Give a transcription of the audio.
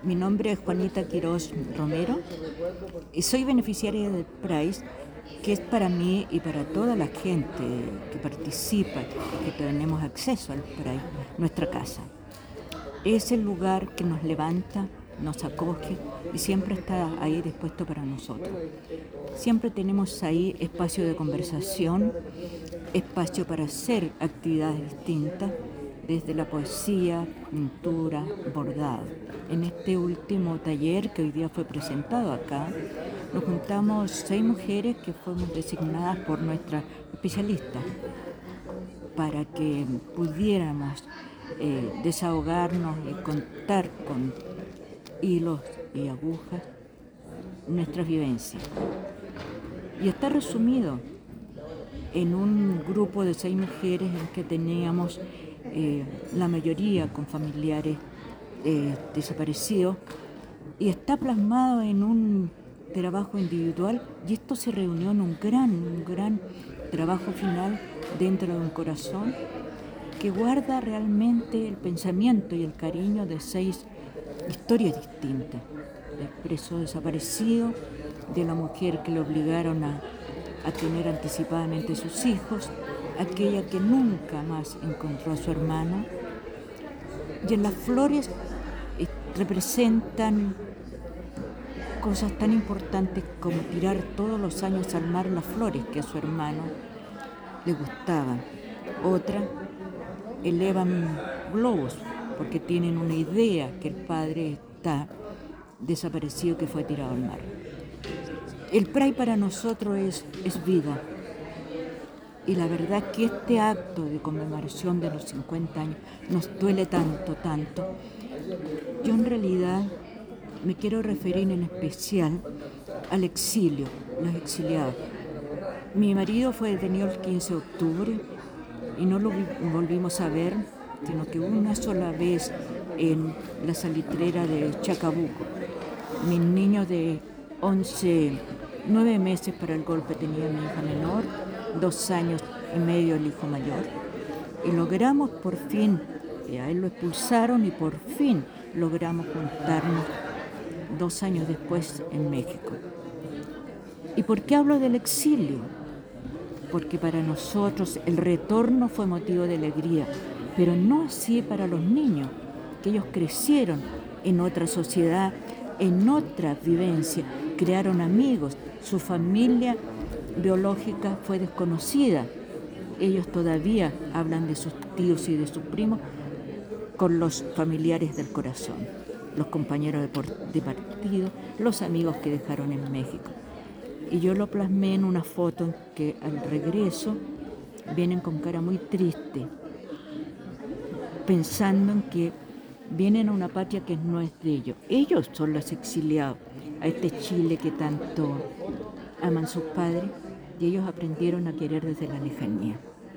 Mi nombre es Juanita Quirós Romero y soy beneficiaria del PRAIS, que es para mí y para toda la gente que participa, que tenemos acceso al PRAIS, nuestra casa. Es el lugar que nos levanta, nos acoge y siempre está ahí dispuesto para nosotros. Siempre tenemos ahí espacio de conversación, espacio para hacer actividades distintas, desde la poesía, pintura, bordado. En este último taller que hoy día fue presentado acá, nos juntamos 6 mujeres que fuimos designadas por nuestra especialista para que pudiéramos desahogarnos y contar con hilos y agujas nuestras vivencias. Y está resumido en un grupo de 6 mujeres en que teníamos la mayoría con familiares desaparecidos, y está plasmado en un trabajo individual, y esto se reunió en un gran trabajo final dentro de un corazón que guarda realmente el pensamiento y el cariño de 6 historias distintas: del preso desaparecido, de la mujer que le obligaron a tener anticipadamente sus hijos, aquella que nunca más encontró a su hermano. Y en las flores representan cosas tan importantes como tirar todos los años al mar las flores que a su hermano le gustaban. Otra elevan globos porque tienen una idea que el padre está desaparecido, que fue tirado al mar. El PRAI para nosotros es vida. Y la verdad que este acto de conmemoración de los 50 años nos duele tanto. Yo en realidad me quiero referir en especial al exilio, los exiliados. Mi marido fue detenido el 15 de octubre y no lo volvimos a ver, sino que una sola vez en la salitrera de Chacabuco. Mis niños de 9 meses para el golpe tenía mi hija menor, 2 años y medio el hijo mayor. Y logramos por fin, a él lo expulsaron y por fin logramos juntarnos 2 años después en México. ¿Y por qué hablo del exilio? Porque para nosotros el retorno fue motivo de alegría, pero no así para los niños, que ellos crecieron en otra sociedad, en otra vivencia, crearon amigos, su familia biológica fue desconocida. Ellos todavía hablan de sus tíos y de sus primos con los familiares del corazón, los compañeros de partido, los amigos que dejaron en México. Y yo lo plasmé en una foto en que al regreso vienen con cara muy triste, pensando en que vienen a una patria que no es de ellos. Ellos son los exiliados a este Chile que tanto aman sus padres, y ellos aprendieron a querer desde la lejanía.